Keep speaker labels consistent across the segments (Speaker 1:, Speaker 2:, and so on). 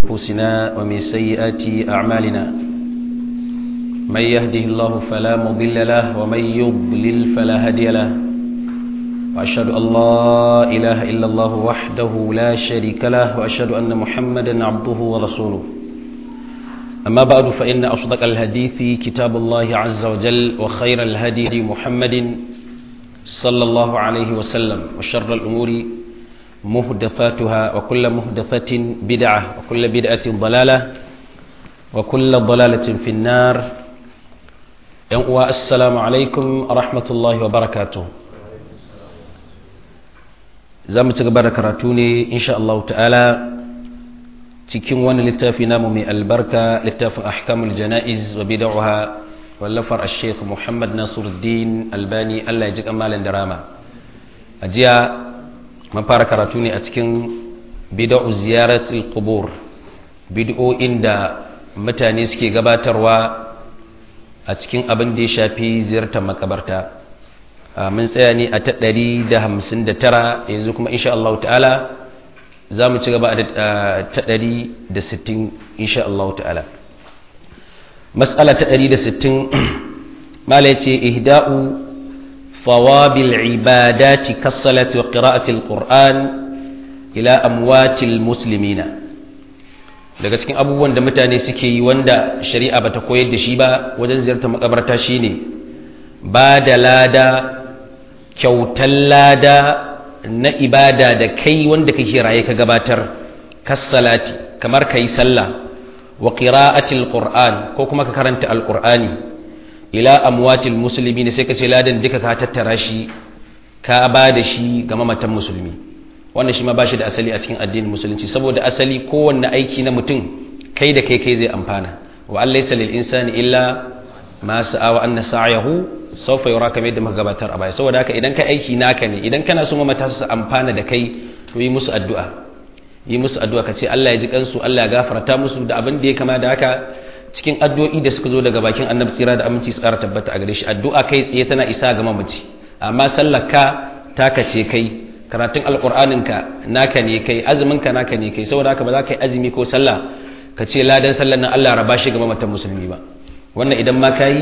Speaker 1: أنفسنا ومن سيئات أعمالنا من يهده الله فلا مضل له ومن يضلل فلا هادي له وأشهد أن لا إله إلا الله وحده لا شريك له وأشهد أن محمدا عبده ورسوله أما بعد فإن أصدق الحديث كتاب الله عز وجل وخير الهدي محمد صلى الله عليه وسلم وشر الأمور محدثاتها وكل محدثة بدعة وكل بدعة ضلالة وكل ضلالة في النار. السلام عليكم ورحمة الله وبركاته. zamu ci gaba da karatu ne insha Allah ta'ala cikin wani littafi namu mai albarka, littafin ahkamul janaiz wa bid'aha wallafar al-sheikh Muhammad Nasiruddin Albani, Allah ya ji kamalan da rama. A jiya mun fara karatu ne a cikin bid'u ziyaratul qubur, bid'o'in da mutane suke gabatarwa a cikin abin da ya shafi ziyartar makabarta. Mun tsaya ne a ta 159, yanzu kuma insha Allah ta'ala za mu ci gaba ta 160 insha Allah ta'ala. Mas'ala ta 160 mala yace ihda'u thawabil ibadati kas-salati wa qira'atil qur'an ila amwatil muslimina. Daga cikin abubuwan da mutane suke yi wanda shari'a bata koyar da shi ba wajen ziyartar makabarta shine ba da lada, kyautar lada na ibada da kai wanda kake raye ka gabatar, kas-salati kamar kai sallah, wa qira'atil qur'an ko kuma ka karanta alqur'ani, ila amwatil muslimin sai ka ce ladan duka ka tattara shi ka ba da shi ga mamatan musulmi. Wannan shi ma bashi da asali a cikin addinin musulunci, saboda asali kowanne aiki na mutum kai da kai zai amfana. Wa allaysa lil insani illa ma sa'a wa anna sa'yahu sawfa yura, kamar yadda muka gabatar a baya. Saboda haka idan ka aiki naka ne, idan kana so mamata su amfana da kai, to yi musu addu'a, ka ce Allah ya ji kansu, Allah ya gafarta musu da abin da ya kama da haka cikin addu'o'i da suka zo daga bakin annabi tsira da aminci tsara tabbata a gare shi. Addu'a kai tsaye tana isa ga mamaci, amma sallarka taka ce kai, karatun alqur'aninka naka ne kai, azuminka naka ne kai. saboda haka ba za ka yi azumi ko sallah ka ce ladan sallar nan Allah raba shi ga mamatan musulmi ba. Wannan idan ma kai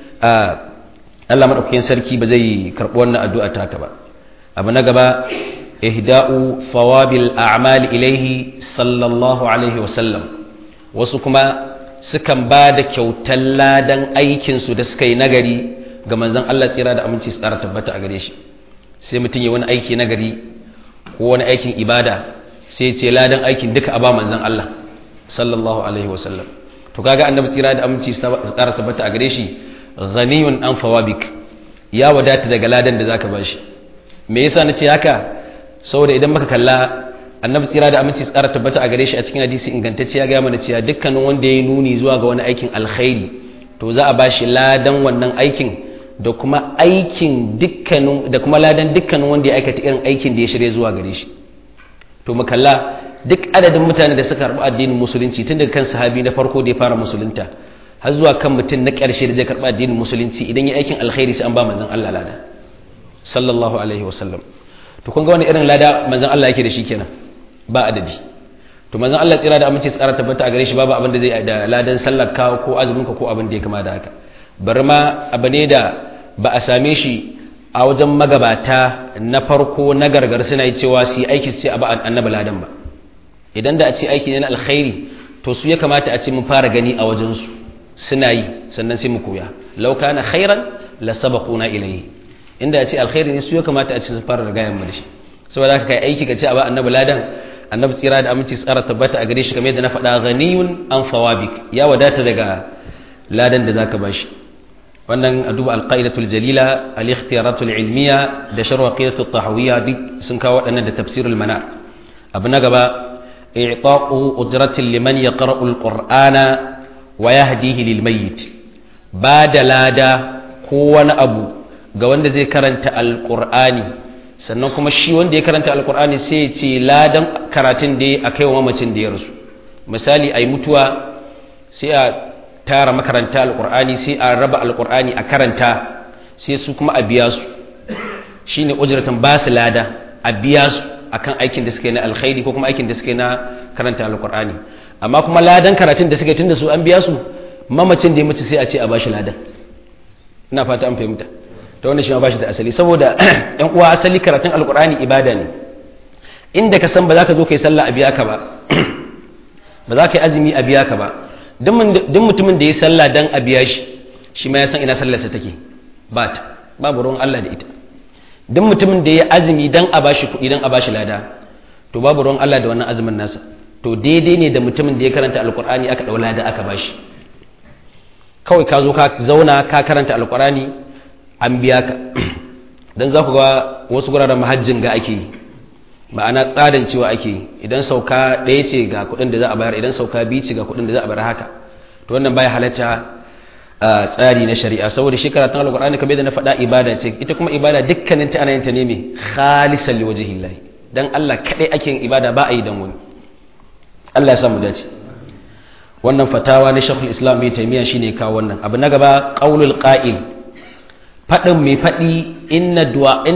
Speaker 1: Allah madaukakin sarki ba zai karbi wannan addu'a taka ba. Abu na gaba ihda'u thawabil a'mal ilayhi sallallahu alaihi wasallam. Wasu kuma sukan ba da kyautar ladan aikin su da suka yi nagari ga manzon Allah tsira da aminci tsara tabbata a gare shi. Sai mutum ya wani aiki nagari ko wani aikin ibada sai ce ladan aikin duka a ba manzon Allah sallallahu alaihi wasallam. To kaga annabi tsira da aminci tsara tabbata a gare shi ghaniyun an fawabik, ya wadata daga ladan da zaka bashi. Me yasa nace haka? Saboda idan muka kalla annabi tsira da aminci tsara tabbata a gare shi a cikin hadisi ingantacce ya ga mana cewa dukkanin wanda ya nuni zuwa ga wani aikin alkhairi to za a bashi ladan wannan aikin da kuma aikin dukkanin da kuma ladan dukkanin wanda ya aikata irin aikin da ya shirye zuwa gare shi. To mu kalla duk adadin mutane da suka karɓi addinin musulunci tun daga kan sahabi na farko da ya fara musulunta har zuwa kan mutum na ƙarshe da zai karɓi addinin musulunci, idan ya aikin alkhairi sai an ba manzon Allah lada sallallahu alaihi wasallam. To kun ga wani irin lada manzon Allah yake da shi kenan ba adadi. To manzon Allah tsira da aminci tsara tabbata a gare shi babu abin da zai da ladan sallar ka ko azumin ka ko abin da ya kama da haka. Bar ma abu ne da ba a same shi a wajen magabata na farko na gargar suna yi cewa su yi aiki su ce a ba annabi ladan ba. Idan da a ce aiki ne na alkhairi to su ya kamata a ce mun fara gani a wajensu suna yi, sannan sai mu koya. Law kana khairan la sabaquna ilayhi, inda a ce alkhairi ne su ya kamata a ce su fara rigayen mu da shi. Saboda haka kai aiki ka ce a ba annabi ladan, annabi tsira da aminci tsara tabbata a gare shi kamar yadda na faɗa ghaniyun an fawabik, ya wadata daga ladan da zaka bashi. Wannan a duba alqaidatul jalila, al-ikhtiyaratul ilmiya da sharh aqidatul tahawiyya duk sun kawo waɗannan da tafsirul manar. Abu na gaba i'ta'u ujratin liman yaqra'u al-qur'ana wa yahdihi lil mayyit, ba da lada ko wani abu ga wanda zai karanta alqur'ani, sannan kuma shi wanda ya karanta alqur'ani sai ya ce ladan karatun da ya akai wa mamacin da ya rasu. Misali ai mutuwa sai a tara makaranta alqur'ani, sai a raba alqur'ani a karanta, sai su kuma a biya su, shine ujratan ba su lada a biya su akan aikin da suke na alkhairi ko kuma aikin da suke na karanta alqur'ani. amma kuma ladan karatun da suka yi tunda su an biya su mamacin da ya mutu sai a ce a bashi ladan. Ina fata an fahimta ta wannan shi ma bashi da asali saboda ɗan uwa asali karatun alkur'ani ibada ne. Inda ka san ba za ka zo ka yi sallah a biya ka ba ba za ka yi azumi a biya ka ba, duk mutumin da ya sallah dan a biya shi ma ya san ina sallarsa take babu ruwan Allah da ita. Duk mutumin da ya azumi dan a bashi kuɗi dan a bashi lada to babu ruwan Allah da wannan azumin nasa. To daidai ne da mutumin da ya karanta alkur'ani aka ɗau lada aka bashi. Kawai ka zo ka zauna ka karanta alkur'ani an biya ka. Dan za ku ga wasu guraren mahajjin ga ake yi, ma'ana tsadan cewa ake yi, idan sauka ɗaya ce ga kuɗin da za a bayar, idan sauka biyu ce ga kuɗin da za a bayar haka. To wannan baya halatta tsari na shari'a, saboda shi karatun alkur'ani kamar da na faɗa ibada ce, ita kuma ibada dukkanin ta ana yin ta ne mai khalisan liwajhillahi, dan Allah kadai ake yin ibada ba a yi dan wani. Allah ya samu dace. Wannan fatawa na Shaykhul Islam Ibn Taymiyyah shine kawo wannan. Abu na gaba qaulul qa'il, fadin mai fadi inna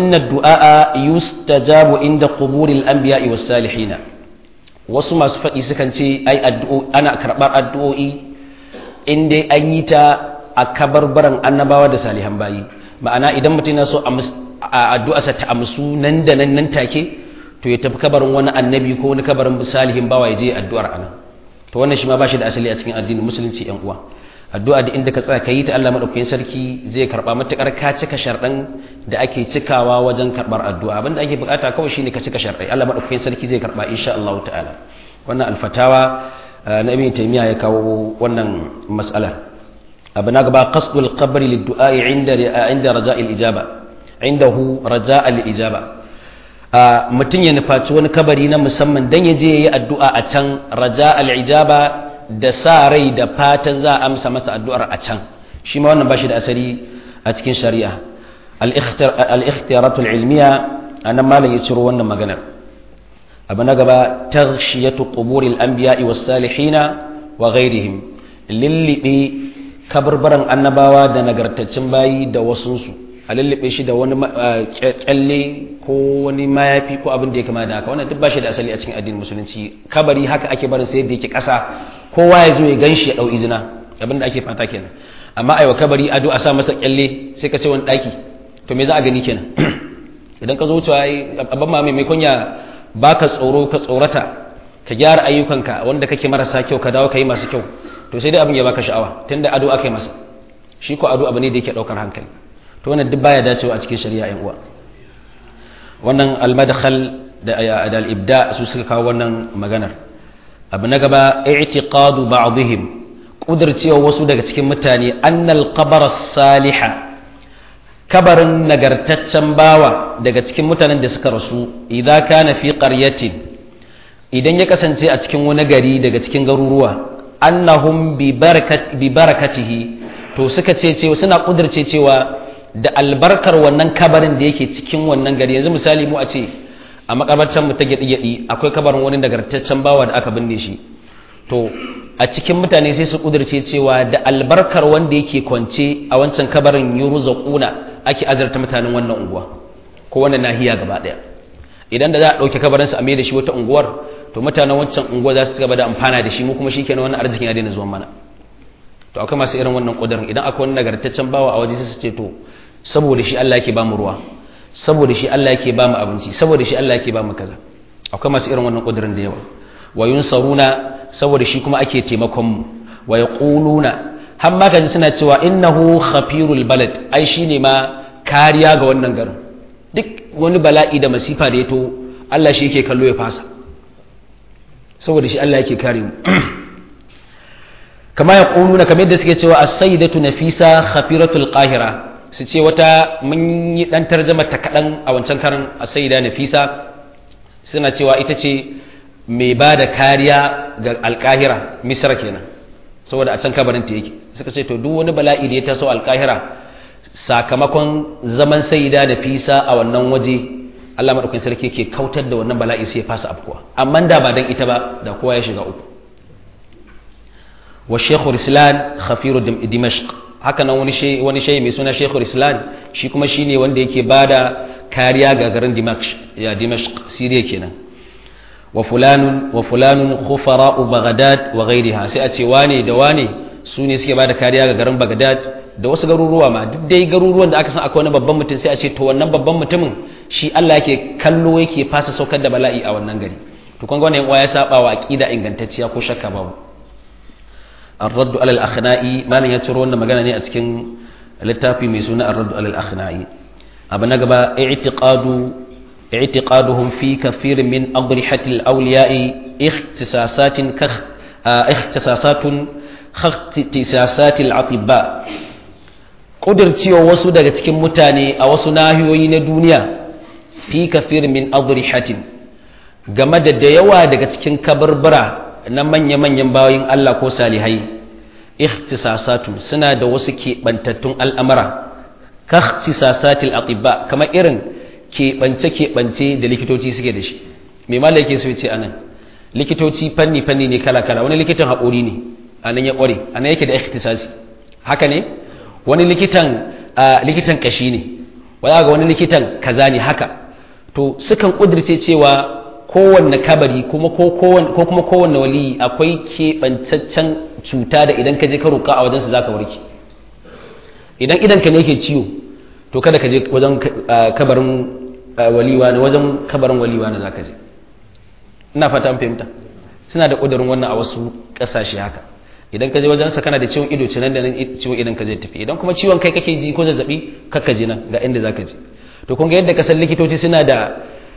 Speaker 1: du'a yustajabu inda quburil anbiya'i was salihin. Wasu masu fadi sukan ce ai ana karbar addu'o'i inda an yi ta a kabarbaran annabawa da salihan bayi. Ma'ana idan mutum yana so a addu'arsa ta amsu nan da nan take, to ya tafi kabarin wani annabi ko wani kabarin salihin bawa ya je addu'ar anan. To wannan shi ma bashi da asali a cikin addinin musulunci yan uwa. Addu'a da inda ka tsaya ka yi ta Allah madaukakin sarki zai karba matakar ka cika sharɗan da ake cikawa wajen karbar addu'a. Abinda ake bukata kawai shine ka cika sharɗai, Allah madaukakin sarki zai karba insha Allah ta'ala. Wannan alfatawa na Ibn Taymiyyah ya kawo wannan mas'ala. Abu na gaba qasdul qabri lid-du'a inda raja'il ijaba, indahu raja'al ijaba. Mutum ya nufaci wani kabari na musamman dan ya je yayi addu'a a can, raja'al ijaba, da sa rai da fatan za a amsa masa addu'ar a can. Shi ma wannan bashi da asali a cikin shari'a. Al-ikhtiyaratul ilmiya anan malam ya ciro wannan maganar. Abu na gaba taghshiyatu quburil anbiya'i was salihina wa ghairihim, lillibe kabarbaran annabawa da nagartaccen bayi da wasunsu, a lullube shi da wani kyalle ko wani mayafi ko abin da ya kama da haka. Wannan duk bashi da asali a cikin addinin musulunci. Kabari haka ake barin sai da yake ƙasa, kowa ya zo ya ganshi ya dau izina, abin da ake fata kenan. Amma aiwa kabari ado a sa masa kyalle sai ka ce wani daki, to me za a gani kenan? Idan ka zo wucewa abban ma mai kunya baka tsoro ka tsorata ka gyara ayyukanka wanda kake marasa kyau ka dawo ka yi masu kyau, to sai dai abin ya baka sha'awa tunda ado aka yi masa. Shi ko ado abu ne da yake daukar hankali. To wannan duk baya dacewa a cikin shari'a yan uwa. Wannan al-madkhal da al-ibda su suka kawo wannan maganar. Abu na gaba i'tiqadu ba'dihim, kudircewa wasu daga cikin mutane annal qabr as-saliha, kabarin nagartaccen bawa daga cikin mutanen da suka rasu, idza kana fi qaryatin, idan ya kasance a cikin wani gari daga cikin garuruwa, annahum bi barakatihi, to suka ce suna kudirce cewa da albarkar wannan kabarin da yake cikin wannan gari. Yanzu misali mu a ce a makabartan mu ta gyaɗi akwai kabarin wani nagartaccen bawa da aka binne shi, to a cikin mutane sai su kudirce cewa da albarkar wanda yake kwance a wancan kabarin yurzaquna ake azarta mutanen wannan unguwa ko wannan nahiya gaba daya. Idan da za a dauke kabarin sa a mai da shi wata unguwar, to mutanen wancan unguwa za su ci gaba da amfana da shi, mu kuma shikenan wannan arzikin ya daina zuwa mana. To akwai masu irin wannan kudirin, idan akwai wani nagartaccen bawa a waje sai su ce to saboda shi Allah yake ba mu ruwa, saboda shi Allah yake ba mu abinci, saboda shi Allah yake ba mu kaza. Akwai masu irin wannan kudirin da yawa. Wa yunsaruna, saboda shi kuma ake taimakon mu. Wa yaquluna, har ma kaji suna cewa innahu khafirul balad, ai shine ma kariya ga wannan garin. Duk wani bala'i da masifa da ya to Allah shi yake kallo ya fasa, saboda shi Allah yake kare mu. Kama yaquluna, kamar yadda suke cewa as-sayyidatu Nafisa khafiratul qahira, su ce wata mun yi dan tarjama ta kadan a wancan karan, as-sayyida Nafisa suna cewa ita ce mai ba da kariya ga alkahira, misra kenan, saboda a can kabarin ta yake. Suka ce to duk wani bala'i da ya taso alkahira sakamakon zaman sayyida Nafisa a wannan waje, Allah madaukakin sarki yake kautar da wannan bala'i sai ya fasa afkuwa. Amma da ba dan ita ba da kowa ya shiga uku. Wa Sheikhul Islam Khafiru Dimashq, haka nan wani shehi mai suna Sheikhul Islam, shi kuma shine wanda yake bada kariya ga garin Dimashq, Syria kenan. wa fulanun khufara'u Baghdad wa ghayriha, sai a ce wane da wane su ne suke bada kariya ga garin Baghdad da wasu garuruwa ma, duk dai garuruwan da aka san akwai wani babban mutum sai a ce to wannan babban mutumin shi Allah yake kallo yake fasa saukar da bala'i a wannan gari. to kun ga wannan ya saba wa aqida ingantacciya ko shakka babu. ar-radd ala al-akhna'i malan ya ciro wannan magana ne a cikin littafi mai suna ar-radd ala al-akhna'i. abu na gaba i'tiqaduhum fi kathir min adrihati al-awliya'i ikhtisasatun ikhtisasati al-atibba, kudircewa wasu daga cikin mutane a wasu nahiyoyi na duniya fi kathir min adrihatin, game da yawa daga cikin kabarbara na manya-manyan bayin Allah ko salihai, ikhtisasatu suna da wasu keɓantattun al'amara, ka ikhtisasatil atibba, kamar irin keɓance-keɓance da likitoci suke da shi. me mala yake so ya ce anan, likitoci fanni ne kala-kala, wani likitan haƙori ne anan ya ƙware, anan yake da ikhtisasi, haka ne. wani likitan kashi ne, ga wani likitan kaza ne, haka. to sukan kudirce cewa kowanne kabari kuma ko kuma kowanne wali akwai keɓantaccen cuta da idan ka je ka roƙa a wajensu za ka warke. idan ka ne yake ciwo, to kada ka je wajen kabarin waliwa ne, wajen kabarin waliwa ne za ka je. ina fata fahimta. suna da ƙudurin wannan a wasu ƙasashe haka. idan ka je wajensa kana da ciwon ido, cinan da nan ciwon idan ka je tafi. idan kuma ciwon kai kake ji ko zazzabi, kakka je nan ga inda za ka je. to kun ga yadda kasar likitoci suna da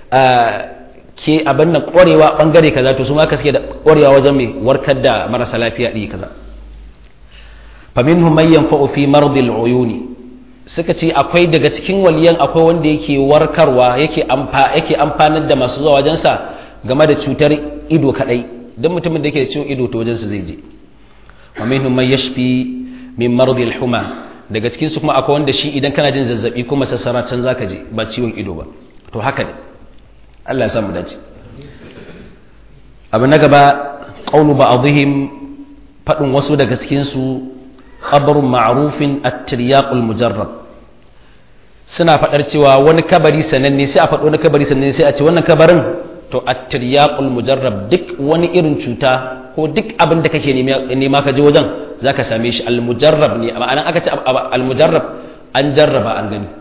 Speaker 1: ke abin nan ƙwarewa ɓangare kaza, to su ma ka suke da ƙwarewa wajen mai warkar da marasa lafiya ɗi kaza. faminhum man yanfa'u fi mardil uyuni, suka ce akwai daga cikin waliyan akwai wanda yake warkarwa, yake amfanar da masu zuwa wajensa game da cutar ido kadai. don mutumin da yake da ciwon ido to wajensa zai je. wa minhum man yashfi min mardil huma, daga cikin su kuma akwai wanda shi idan kana jin zazzabi ko masassara can zaka je, ba ciwon ido ba. to haka ne, Allah ya samu dace. abu na gaba, qawlu ba'dihim, fadin wasu daga cikin su, qabrun ma'rufin at-tiryaqul mujarrab, suna fadar cewa wani kabari sananne, sai a fado wani kabari sananne sai a ce wannan kabarin to at-tiryaqul mujarrab, duk wani irin cuta ko duk abin da kake nema ka je wajen zaka same shi. al-mujarrab ne, ma'anan aka ce al-mujarrab an jarraba an gani.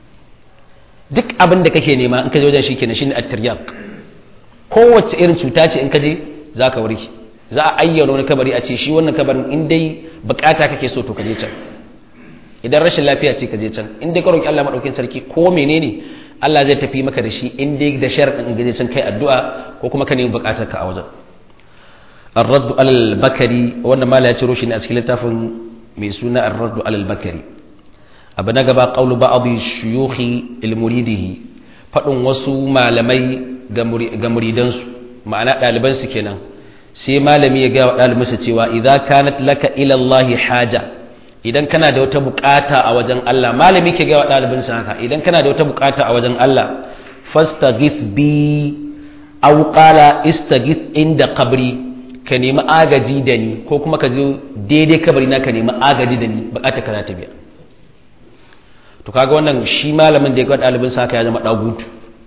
Speaker 1: duk abin da kake nema in ka je wajen shi kenan shine at-tiryaq. kowace irin cuta ce in ka je zaka warke. za a ayyana wani kabari a ce shi wannan kabarin in dai bukata kake so to ka je can. idan rashin lafiya ce ka je can. in dai ka roki Allah madaukakin sarki ko menene Allah zai tafi maka da shi, in dai da sharadin in gaje can kai addu'a ko kuma ka nemi bukatar ka a wajen. ar-radd al-bakari, wannan mala ya ciro shi ne a cikin littafin mai suna ar-radd al-bakari. abu na gaba, qawlu ba'd shuyukhi al-muridihi, fadin wasu malamai ga muridansu, ma'ana ɗalibansu kenan. sai malami ya ga wa ɗalibinsa cewa idza kanat laka ila Allah haja, idan kana da wata bukata a wajen Allah, malami ke ga wa ɗalibinsa haka, idan kana da wata bukata a wajen Allah, fastaghith bi aw qala istaghith inda qabri, ka nemi agaji da ni, ko kuma ka je daidai kabari na ka nemi agaji da ni, bukata ka za ta biya. to kaga wannan shi malamin da ya ga ɗalibinsa haka ya zama dagutu,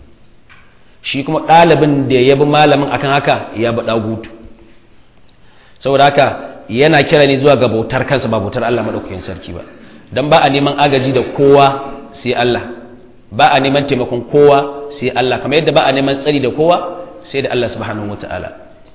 Speaker 1: shi kuma ɗalibin da ya bi malamin akan haka ya bi dagutu. saboda haka yana kira ne zuwa ga bautar kansa, ba bautar Allah madaukakin sarki ba. dan ba a neman agaji da kowa sai Allah, ba a neman taimakon kowa sai Allah, kamar yadda ba a neman tsari da kowa sai da Allah subhanahu wataala.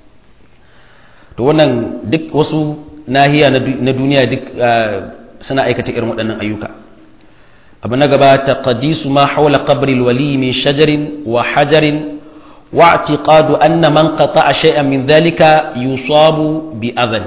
Speaker 1: to wannan duk wasu nahiya na duniya duk suna aikata irin waɗannan ayyuka. abu na gaba, taqdisu ma hawla qabri al-wali min shajarin wa hajarin واعتقاد أن من قطع شيئا من ذلك يصاب بأذى.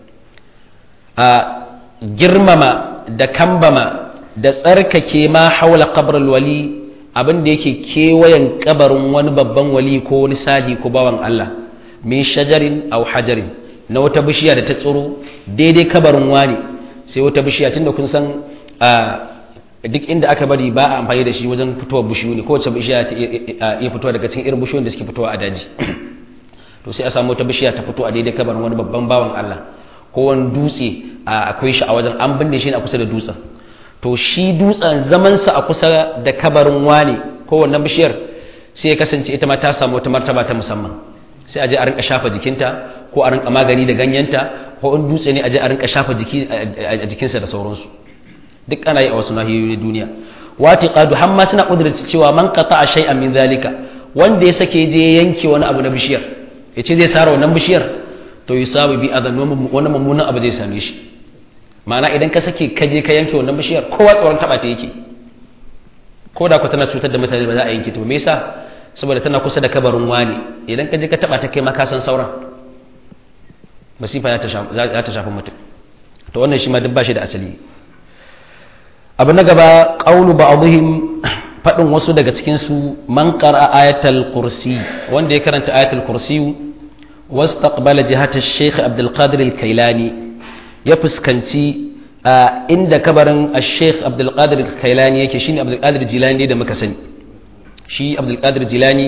Speaker 1: girmama da kambama da tsarkake ma haula kabarin wali, abin da yake kewayen kabarin wani babban wali ko wani sali ko bawan Allah, min shajarin aw hajarin, na wata bishiya da ta tsiro daidai kabarin wani, sai wata bishiya, tunda kun san duk inda aka bari ba a amfani da shi wajen fitowar bishiyu ne, kowace bishiya ta iya fitowa daga cikin irin bishiyoyin da suke fitowa a daji. to sai a samu wata bishiya ta fito a daidai kabarin wani babban bawan Allah, ko wani dutse akwai shi a wajen, an binne shi ne a kusa da dutsen. to shi dutsen zamansa a kusa da kabarin wani ko wannan bishiyar sai ya kasance ita ma ta samu wata martaba ta musamman, sai a je a rinka shafa jikinta ko a rinka magani da ganyenta ko in dutse ne a je a rinka shafa jiki a jikinsa da sauransu duk ana yi a wasu nahiyoyi duniya watiqadu hamma suna kudurta cewa man qata'a shay'an min zalika wanda ya sake je yanke wani abu na bishiyar yace zai sara wannan bishiyar to yusabu bi adan wani mummunan abu zai same shi ma'ana idan ka sake ka je ka yanke wannan bishiyar kowa tsoron taba ta yake ko da ku tana cutar da mutane ba za a yanke ta me yasa saboda tana kusa da kabarin wani idan ka je ka taba ta kai ma ka san sauran masifa za ta shafi mutum to wannan shi ma duk ba shi da asali abu na gaba qawlu ba'dihim fadin wasu daga cikin su man qara'a ayatul kursi wanda ya karanta ayatul kursi wastaqbala jihata ash-shaykh Abdul Qadir al-Kailani ya fuskanci inda kabarin ash-shaykh Abdul Qadir al-Kailani yake shine Abdul Qadir Jilani da muka sani shi Abdul Qadir Jilani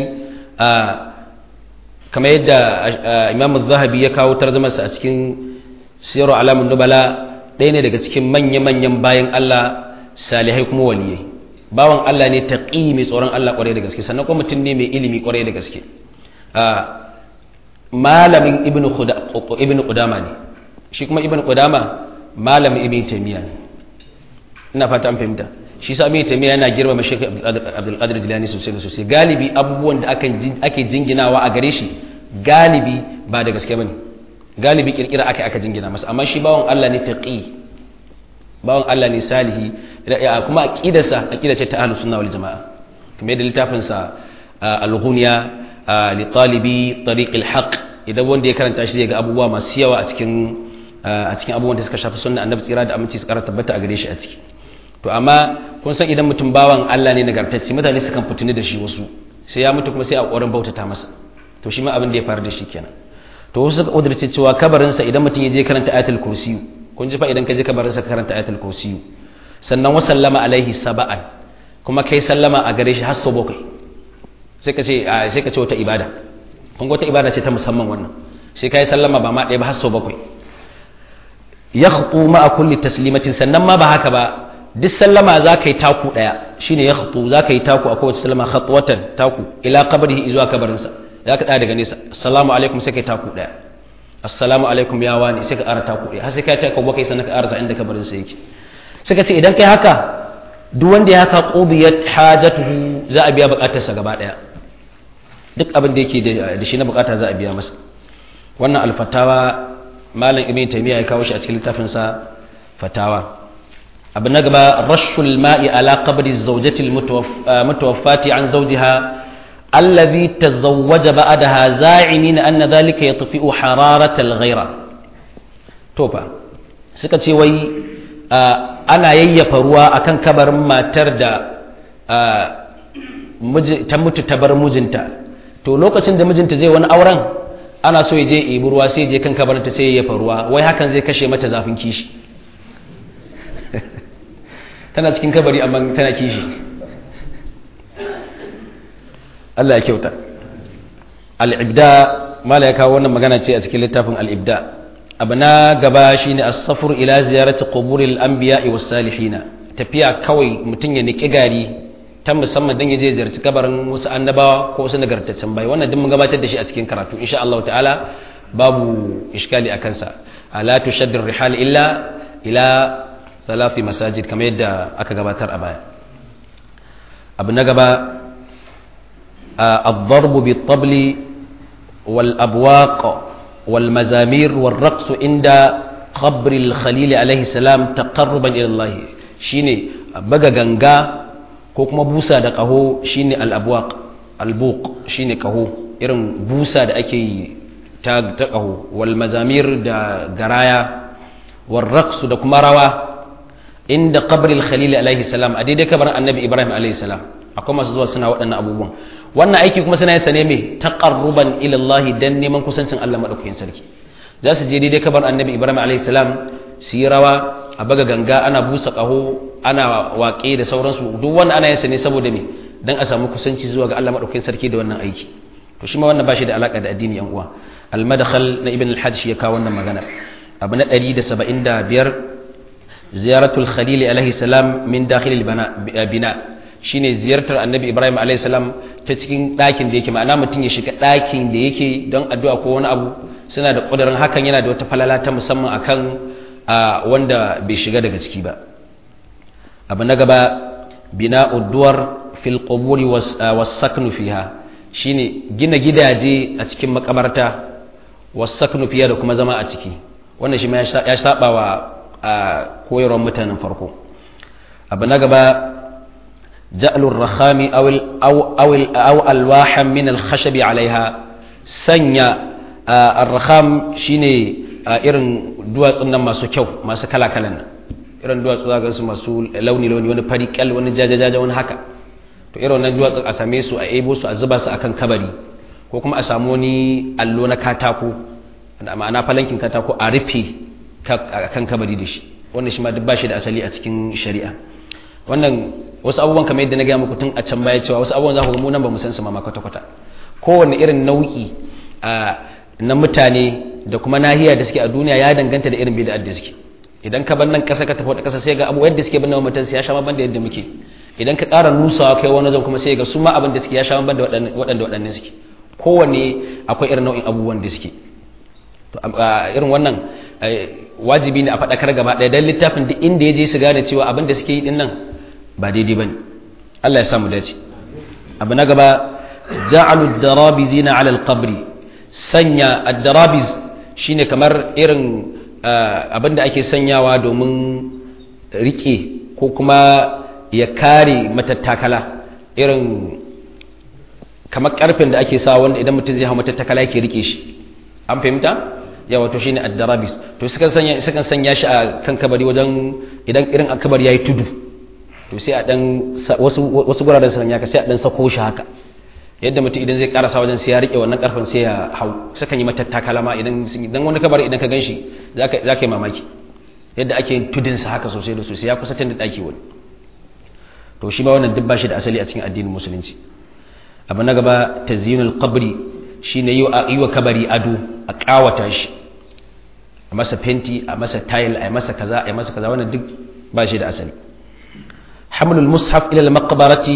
Speaker 1: kamar yadda Imam Az-Zahabi ya kawo tarjumarsa a cikin Siyar Alamun Nubala ɗaya ne daga cikin manya-manyan bayan Allah salihai kuma waliyai bawan Allah ne taqi mai tsoron Allah kwarai da gaske sannan kuma mutum ne mai ilimi kwarai da gaske malamin ibnu Qudama ne shi kuma ibnu Qudama malamin ibnu Taymiyyah ne ina fata an fahimta shi sa ibnu Taymiyyah yana girmama Sheikh Abdul Qadir Jilani sosai da sosai galibi abubuwan da ake jinginawa a gare shi galibi ba da gaske bane galibi kirkira aka jingina masa amma shi bawan Allah ne taqi bawan Allah ne salihi kuma aqida ce ta ahlus sunna wal jamaa kuma da littafin sa al-ghunya li talibi tariq al-haq idan wanda ya karanta shi zai ga abubuwa masu yawa a cikin abubuwan da suka shafi sunna annabi tsira da aminci su karanta tabbata a gare shi a ciki to amma kun san idan mutum bawan Allah ne nagartacce mutane sukan fitini da shi wasu sai ya mutu kuma sai a kokarin bautata masa to shi ma abin da ya faru da shi kenan to wasu suka udurce cewa kabarin sa idan mutum ya je karanta ayatul kursi kun ji fa idan ka je kabarinsa ka karanta ayatul kursi sannan wa sallama alaihi sab'an kuma kai sallama a gare shi har sau bakwai sai ka ce wata ibada kun ga wata ibada ce ta musamman wannan sai kai sallama ba ma ɗaya ba har sau bakwai yakhtu ma'a kulli taslimatin sannan ma ba haka ba duk sallama za ka yi taku ɗaya shine yakhtu za ka yi taku a kowace sallama khatwatan taku ila qabrihi zuwa kabarinsa za ka ɗaya daga nesa assalamu alaikum sai kai taku ɗaya assalamu alaikum ya wani sai ka ƙara taku ɗaya har sai ka ta kawo kai sannan ka ƙarasa inda kabarin sa yake suka ce idan kai haka duk wanda ya haka qubiyat hajatuhu za a biya buƙatarsa gaba ɗaya duk abin da yake da shi na buƙata za a biya masa wannan alfatawa malam ibn taymiya ya kawo shi a cikin littafin sa fatawa abu na gaba rashul ma'i ala qabri zawjati al-mutawaffati an zawjiha الذي تزوج بعدها زاعمين أن ذلك يطفئ حرارة الغيرة توبا suka ce wai ana yayyafa ruwa akan kabarin matar da ta mutu ta bar mijinta to lokacin da mijinta zai wani auren ana so ya je ibi ruwa sai je kan kabarinta sai yayyafa ruwa wai hakan zai kashe mata zafin kishi tana cikin kabari amma tana kishi Allah ya kyauta al-ibda mala ya kawo wannan magana ce a cikin littafin al-ibda abu na gaba shine as-safar ila ziyarati quburil anbiya'i was salihin tafiya kawai mutun ya niki gari ta musamman dan yaje ziyarci kabarin wasu annabawa ko wasu nagartaccen bai wannan duk mun gabatar da shi a cikin karatu insha Allah ta'ala babu iskali akan sa ala tushaddir rihal illa ila salafi masajid kamar yadda aka gabatar a baya abu na gaba الضرب بالطبل والأبواق والمزامير والرقص عند قبر الخليل عليه السلام تقربا إلى الله شيني بغا غنغا كوكما بوسا دا قهو شيني الأبواق البوق شيني قهو إرن بوسا دا أكي تاغ قهو والمزامير دا غرايا والرقص دا كماروا عند قبر الخليل عليه السلام أدي كبر النبي إبراهيم عليه السلام akwai masu zuwa suna waɗannan abubuwan wannan aiki kuma suna yin sa ne mai taqarruban ila Allah dan neman kusancin Allah madaukakin sarki za su je daidai kabar annabi Ibrahim alayhi salam su yi rawa a baga ganga ana busa ƙaho ana waƙe da sauransu duk wannan ana yin sa ne saboda me dan a samu kusanci zuwa ga Allah madaukakin sarki da wannan aiki to shi ma wannan bashi da alaka da addini yan uwa al-madkhal na ibn al-hajj ya kawo wannan magana abu na 175 ziyaratul khalil alayhi salam min dakhil al-bina shine ziyartar annabi Ibrahim alayhi salam ta cikin ɗakin da yake, ma'ana mutum ya shiga ɗakin da yake don addu'a ko wani abu, suna da ƙudurin hakan yana da wata falala ta musamman akan wanda bai shiga daga ciki ba. Abu na gaba bina'ud duwar fil quburi was saknu fiha, shine gina gidaje a cikin makabarta, was saknu fiha da kuma zama a ciki. Wannan shi ma ya saba wa koyarwar mutanen farko. Abu na gaba ja'alur rakhami aw alwahan min al-khashabi alaiha, sanya ar-rakham shine irin duwatsun nan masu kyau, masu kala-kalan nan, irin duwatsu za ga su masu launi-launi, wani fari kal, wani jajajaja, wani haka. To irin wannan duwatsun a same su, a ebo su, a zuba su akan kabari, ko kuma a samu wani allo na katako, ma'ana falankin katako, a rufe kan kabari da shi. Wannan shi ma duk ba shi da asali a cikin shari'a. Wannan wasu abubuwan kamar yadda na gaya muku tun a can baya cewa wasu abubuwan za ku ga mu nan ba mu san su ma kwata-kwata. Kowanne irin nau'i na mutane da kuma nahiya da suke a duniya ya danganta da irin bid'ar da suke. Idan ka bar nan kasa ka tafi wata kasa sai ga abu yadda suke binne mutan ya sha ban da yadda muke. Idan ka ƙara nusawa kai wani zan kuma sai ga su ma abin da suke ya sha ban da waɗannan suke. Kowanne akwai irin nau'in abubuwan da suke. To irin wannan wajibi ne a faɗakar gaba ɗaya dan littafin duk inda ya je su gane cewa abin da suke yi din nan ba daidai bane. Allah ya samu dace. Abu na gaba ja'alu darabizina 'ala al-qabri, sanya ad-darabiz shine kamar irin abinda ake sanyawa domin rike ko kuma ya kare matattakala, irin kamar karfin da ake sa wanda idan mutum zai hau matattakala yake rike shi, an fahimta yawa, to shine ad-darabis. To sukan sanya shi a kan kabari wajen idan irin kabari yayi tudu, to sai a dan wasu guraren sanya ka sai a dan sako shi haka, yadda mutum idan zai karasa wajen sai ya rike wannan karfin sai ya hau. Sukan yi matattakala ma idan wani kabari idan ka ganshi zaka yi mamaki yadda ake yin tudun sa haka sosai da sosai, ya kusa tun da daki wani. To shi ma wannan duk ba shi da asali a cikin addinin musulunci. Abu na gaba tazyinul qabri, shine yi wa kabari ado, a kawata shi, a masa fenti, a masa tile, a masa kaza, wannan duk ba shi da asali. حمل المصحف إلى المقبرة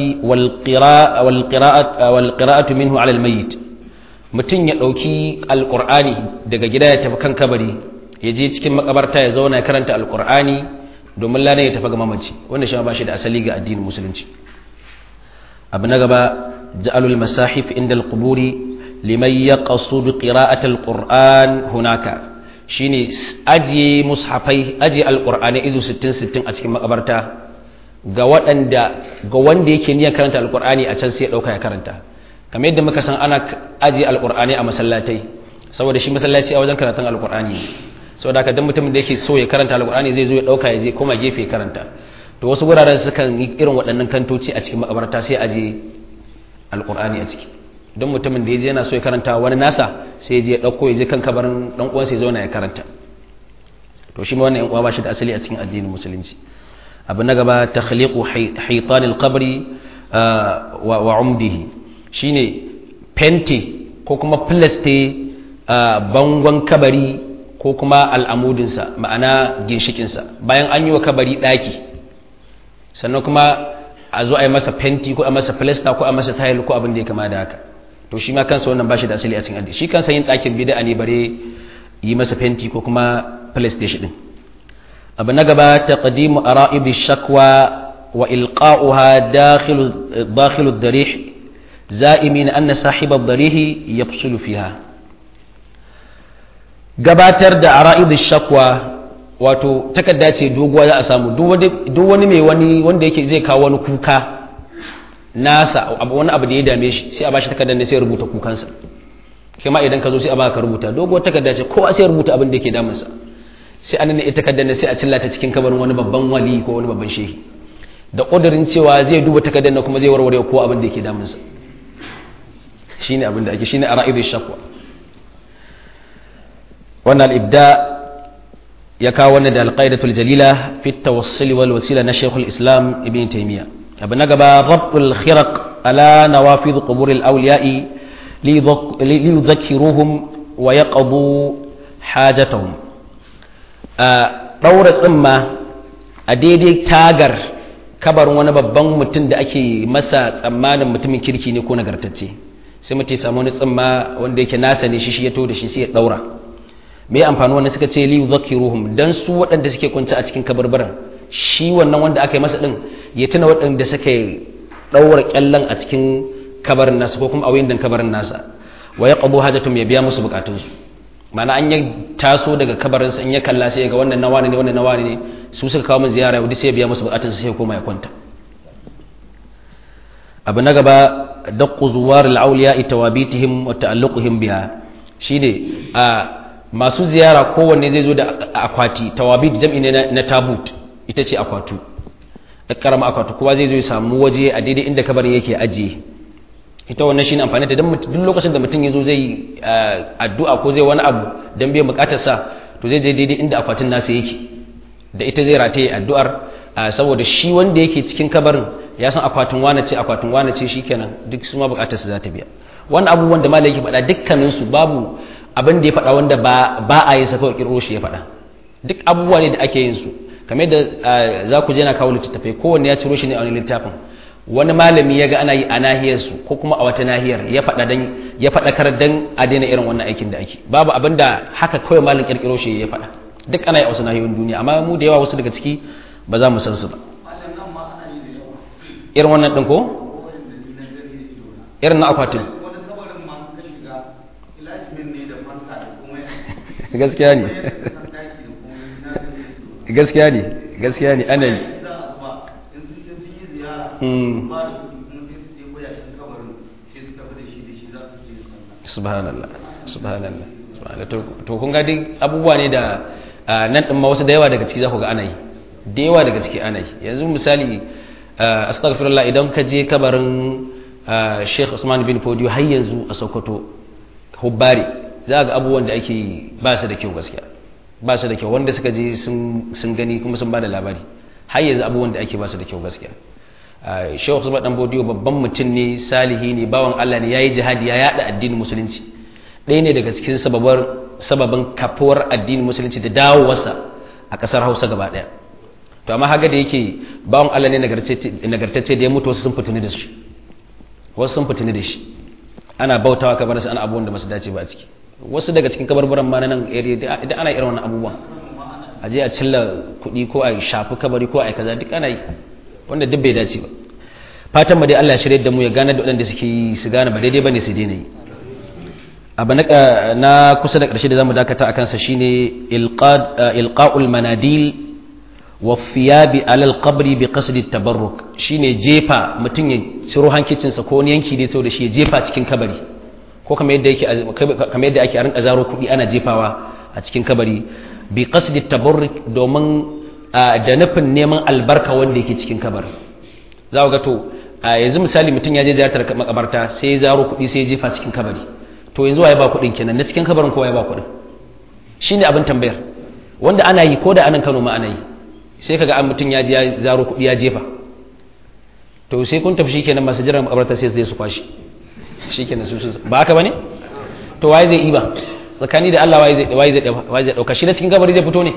Speaker 1: والقراءة منه على الميت، mutum ya ɗauki alƙur'ani daga gida ya tafi kan kabari, ya je cikin makabarta ya zauna ya karanta alƙur'ani domin lana ya tafi ga mamaci, wanda shi ba shi da asali ga addinin musulunci. Abu na gaba ja'alul masahif inda alquburi liman yaqsudu qira'at alqur'an hunaka, shine ajiye mushafai, ajiye alqur'ani izu 60 a cikin makabarta ga wanda yake niyyar karanta alqur'ani a can sai ya dauka ya karanta. Kamar yadda muka san ana ajiye alqur'ani a masallatai, saboda shi masallaci a wajen karatun alqur'ani, saboda haka dan mutumin da yake so ya karanta alqur'ani zai zo ya dauka ya je koma gefe ya karanta. To wasu wuraren sukan yi irin waɗannan kantoci a cikin makabarta sai ajiye alqur'ani a ciki, don mutumin da ya je yana so ya karanta wani nasa sai ya je ya dauko ya je kan kabarin dan uwansa ya zauna ya karanta. To shi ma wannan yan uwa ba shi da asali a cikin addinin musulunci. Abu na gaba takhliqu hitanil qabri wa umdihi, shine fenti ko kuma plaste bangon kabari ko kuma al'amudinsa, ma'ana ginshikinsa, bayan an yi wa kabari daki, sannan kuma a zo a yi masa fenti ko a masa plaster ko a masa tile ko abin da ya kama da haka. To shi ma kansa wannan bashi da asali a cikin addini. Shi kansa yin dakin bid'a ne bare yi masa fenti ko kuma playstation din. Abu na gaba taqdimu ara'ibi shakwa wa ilqa'uha dakhil ad-darih za'imin anna sahib ad-darih yafsulu fiha. Gabatar da ara'ibi shakwa, wato takarda ce doguwa za a samu duk wani mai wanda yake zai kawo wani kuka nasa, wani abu da ya dame shi, sai a bashi takardar ne sai ya rubuta kukansa. Kai ma idan ka zo sai a baka rubuta doguwar takarda ce, kowa sai ya rubuta abin da yake damunsa, sai an ne ita takardar ne sai a cillata cikin kabarin wani babban wali ko wani babban shehi, da ƙudurin cewa zai duba takardar nan kuma zai warware ko abin da yake damunsa. Shine abin da ake, shine ara'idu shakwa. Wannan al-ibda ya kawo wannan da al-qaidatul jalila fi at-tawassul wal wasila na Sheikhul Islam Ibn Taymiyyah. Abu na gaba rabtul khiraq ala nawafid qubur al-awliya'i li yudhakkiruhum wa yaqdu hajatahum. Daura tsimma a daidai tagar kabarin wani babban mutum da ake masa tsammanin mutumin kirki ne ko nagartacce, sai mutum ya samu wani tsamma wanda yake nasa ne shi ya to da shi sai ya daura. Me amfani wannan suka ce li yudhakkiruhum, dan su waɗanda suke kwance a cikin kabarbaran shi wannan wanda aka yi masa din ya tuna waɗanda suka daura kyallan a cikin kabarin nasa ko kuma a wayin kabarin nasa, wa yaqbu hajatum, ya biya musu bukatunsu. Ma'ana an ya taso daga kabarin sa in ya kalla sai ya ga wannan nawani ne wannan nawani ne, su suka kawo min ziyara wadi sai ya biya musu bukatunsu sai ya koma ya kwanta. Abu na gaba daqqu zuwar al-awliya tawabitihim wa ta'alluquhim biha, shine a masu ziyara kowanne zai zo da akwati. Tawabit jam'i ne na tabut, ita ce akwatu, da karama akwatu. Kowa zai zo ya samu waje a daidai inda kabarin yake ajiye. Ita wannan shine amfani da duk lokacin da mutum ya zo zai addu'a ko zai wani abu dan biyan bukatarsa, to zai je daidai inda akwatin nasa yake, da ita zai rataye addu'ar, saboda shi wanda yake cikin kabarin ya san akwatin wane ce shikenan duk su ma bukatarsa za ta biya. Wannan abubuwan da malai yake faɗa dukkanin su babu abin da ya faɗa wanda ba a yi sa kawai kirkiro shi ya faɗa. Duk abubuwa ne da ake yin su kamar yadda za ku je na kawo littattafai, kowanne ya ciro shi ne a wani littafin. Wani malami ya ga ana yi a nahiyarsu ko kuma a wata nahiyar ya faɗakar dan a daina irin wannan aikin da ake. Babu abin da haka kawai malam kirkiro shi ya faɗa, duk ana yi a wasu nahiyoyin duniya, amma mu da yawa wasu daga ciki ba za mu san su ba. Irin wannan ɗin ko? Irin na akwatin. Gaskiya ne. Gaskiya ne ana yi. Subhanallah. To kun ga duk abubuwa ne da nan din ma wasu da yawa daga ciki za ku ga ana yi, da yawa daga ciki ana yi. Yanzu misali astaghfirullah, idan ka je kabarin Sheikh Usman bin Fodio har yanzu a Sokoto Hubbari, za ga abubuwan da ake ba su da kyau gaskiya, ba su da kyau. Wanda suka je sun gani kuma sun ba da labari, har yanzu abubuwan da ake ba su da kyau gaskiya. Sheikh Usman dan Fodio babban mutum ne, salihi ne, bawan Allah ne, yayi jihadi, ya yada addinin musulunci. Ɗaya ne daga cikin sababin kafuwar addinin musulunci da dawowarsa a ƙasar Hausa gaba ɗaya. To amma haga da yake bawan Allah ne nagartacce da ya mutu, wasu sun fitini da shi, ana bautawa kabarinsa, ana abubuwan da masu dace ba a ciki. Wasu daga cikin kabarbaran ma na nan area da ana irin wannan abubuwan, a je a cilla kuɗi ko a shafi kabari ko a kaza, duk ana yi wanda duk bai dace ba. Fatan mu dai Allah ya shirye da mu, ya gane da waɗanda suke yi su gane ba daidai bane su daina yi. Abu na kusa da ƙarshe da zamu dakata akan sa shine ilqa'ul manadil wa thiyabi ala alqabri bi qasd at-tabarruk, shine jefa mutun ya ciro hankicin sa ko wani yanki da ya da shi ya jefa cikin kabari, ko kamar yadda ake a rinka zaro kuɗi ana jefawa a cikin kabari, bi qasd at-tabarruk, domin da nufin neman albarka wanda yake cikin kabarin. Za ku ga to yanzu misali mutum ya je ziyartar makabarta sai ya zaro kuɗi sai ya jefa cikin kabari, to yanzu waye ba kuɗin kenan, na cikin kabarin ko waye ba kuɗin? Shine abin tambayar, wanda ana yi ko da anan Kano ma ana yi. Sai kaga an mutum ya je ya zaro kuɗi ya jefa, to sai kun tafi shikenan masu jiran makabarta sai su kwashi shikenan su ba haka bane? To waye zai iba tsakani da Allah, waye zai dauka shi na cikin kabari zai fito ne?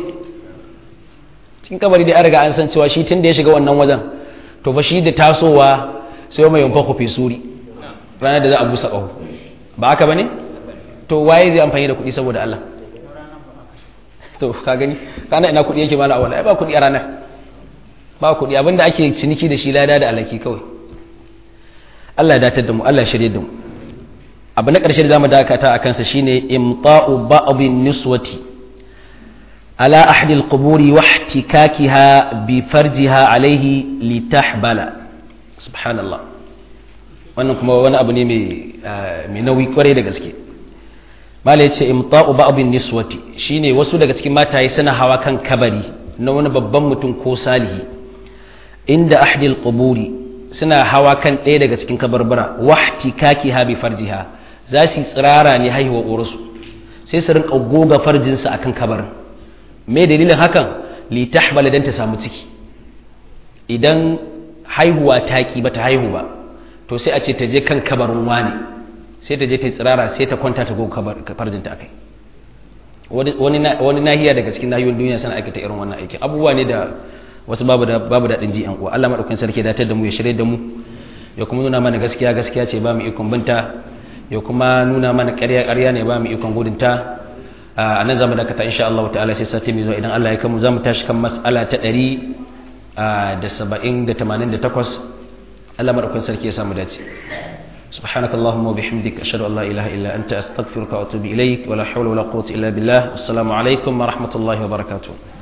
Speaker 1: Cikin kabari dai an riga an san cewa shi tun da ya shiga wannan wajen, to ba shi da tasowa sai mai yanfa ku fi suri ranar da za a busa ƙaho, ba haka bane? To waye zai amfani da kuɗi saboda Allah? To ka gani kana ina kuɗi yake mala awala, ba kuɗi a ranar, ba kuɗi. Abinda ake ciniki da shi lada da alaki kawai. Allah ya datar da mu, Allah ya shirye da mu. Abu na ƙarshe da zamu dakata a kansa shine imta'u ba'dhin niswati ala ahdi al-quburi wa ihtikakiha bi farjiha alayhi litahbala. Subhanallah. Wannan kuma wani abu ne mai nauyi kwarai da gaske. Mala yace imta'u ba'dhin niswati, shine wasu daga cikin mataye suna hawa kan kabari na wani babban mutum ko salihi, inda ahdi al-quburi, suna hawa kan ɗaya daga cikin kabarbara, wahtikakiha bi farjiha, za su tsirara ne haihuwa urusu, sai su rinka goga farjinsa akan kabarin. Me dalilin hakan? Li tahbala, dan ta samu ciki. Idan haihuwa ta ki bata haihu ba, to sai a ce ta je kan kabarin wani, sai ta je ta tsirara, sai ta kwanta ta goga farjinta akai. wani nahiya daga cikin nahiyoyin duniya suna aikata irin wannan aikin. Abubuwa ne da wasu babu daɗin ji yan uwa. Allah madaukakin sarki ya datar da mu ya shirye da mu ya kuma nuna mana gaskiya gaskiya ce ba mu ikon binta ya kuma nuna mana ƙarya ƙarya ne ba mu ikon gudunta. A nan zamu dakata insha Allah ta'ala sai sati mai zuwa idan Allah ya kamu zamu tashi kan mas'ala ta 188. Allah madaukakin sarki ya samu dace. سبحانك اللهم وبحمدك أشهد أن لا إله إلا أنت أستغفرك وأتوب إليك ولا حول ولا قوة إلا بالله والسلام عليكم ورحمة الله وبركاته.